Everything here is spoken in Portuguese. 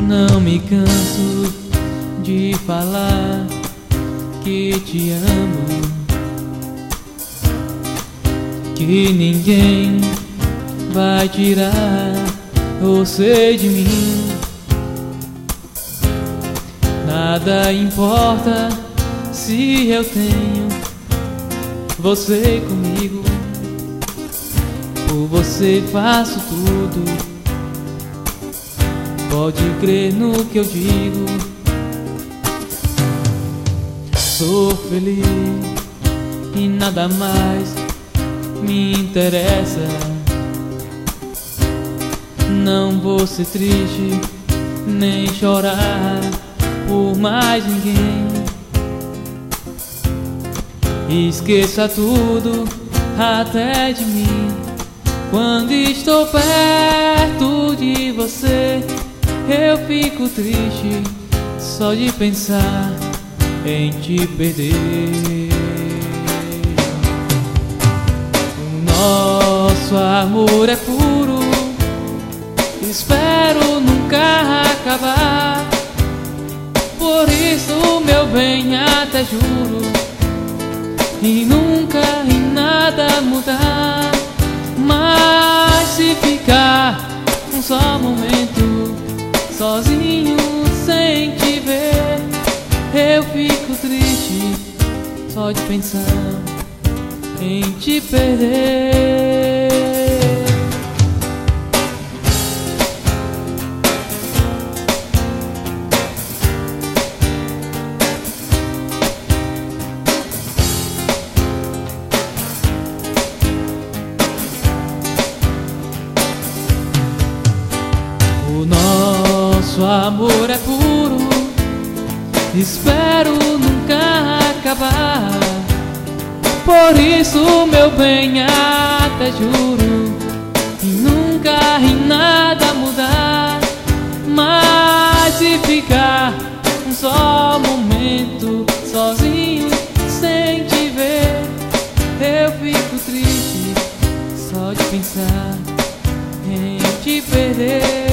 Não me canso de falar que te amo, que ninguém vai tirar você de mim. Nada importa se eu tenho você comigo. Por você faço tudo, pode crer no que eu digo. Sou feliz e nada mais me interessa. Não vou ser triste nem chorar por mais ninguém. Esqueça tudo até de mim. Quando estou perto de você, eu fico triste só de pensar em te perder. O nosso amor é puro, espero nunca acabar. Por isso, meu bem, até juro, e nunca em nada mudar. Mas se ficar um só momento sozinho sem te ver, eu fico triste só de pensar em te perder. O nosso amor é puro, espero nunca acabar. Por isso, meu bem, até juro, e nunca em nada mudar. Mas se ficar um só momento sozinho sem te ver, eu fico triste só de pensar em te perder.